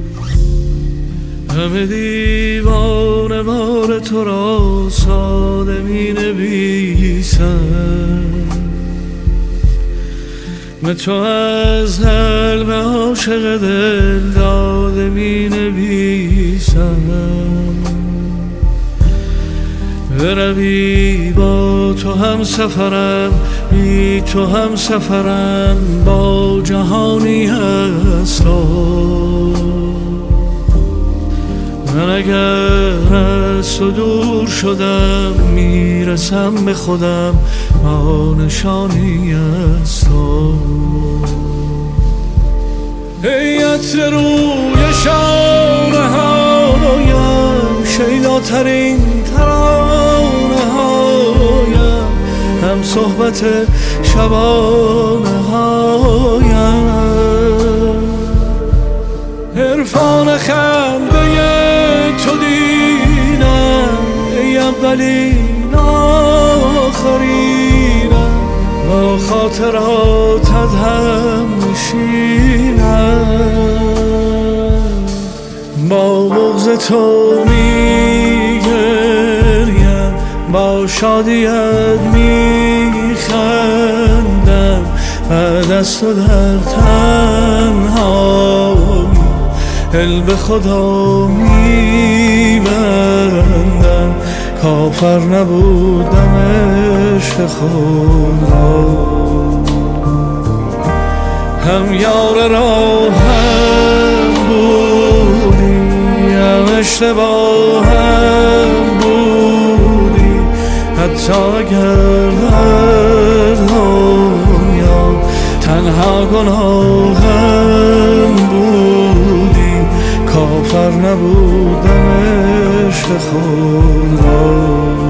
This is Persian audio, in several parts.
همه دیوانه وار تو را ساده می نویسم، من تو از قلب عاشق دل داده می نویسم. بروی با تو هم سفرم، بی تو هم سفرم، با جهانی هستم. من اگر از تو دور شدم میرسم به خودم، با نشانی از تو. ای عطر روی شانه هایم، شیداترین ترانه هایم، هم صحبت شبانه هایم، عرفان خنده تو دیدم. ای اولین آخرینم، با خاطراتت هم نشینم. با بغض تو میگریم، با شادیت میخندم، بعد از تو در تنهایی دل به خدا میبندم. کافر نبودم عشق خود را، هم یار راهم بودی، هم اشتباه هم بودی. حتی اگر در دنیا تنها گناهم بودی، کافر نبودم عشق خود را.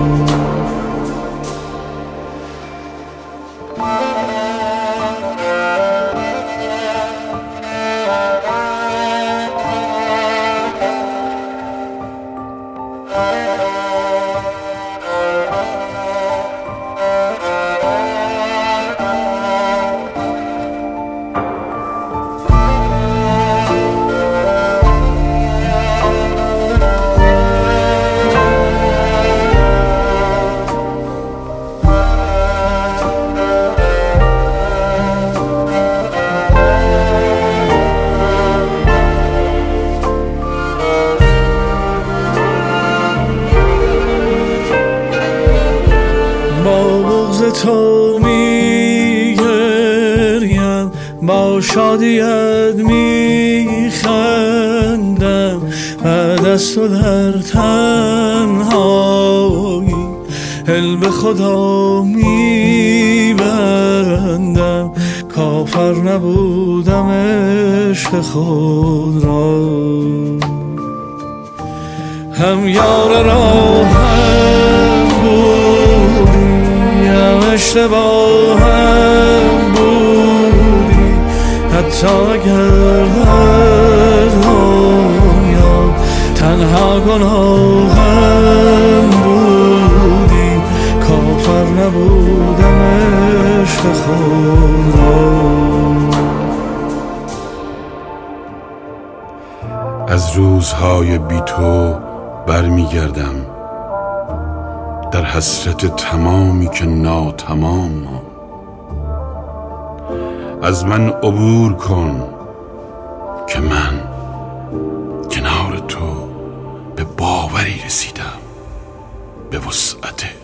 تو میگریم، با شادیت میخندم، بعد از تو در تنهایی دل به خدا میبندم. کافر نبودم عشق خود را، هم یار راهم بودی، هم اشتباه هم بودی. حتی اگر در دنیا تنها گناهم بودی، کافر نبودم عشق خود را. از روزهای بی تو برمیگردم، در حسرت تمامی که ناتمام ماند. از من عبور کن که من کنار تو به باوری رسیدم، به وسعت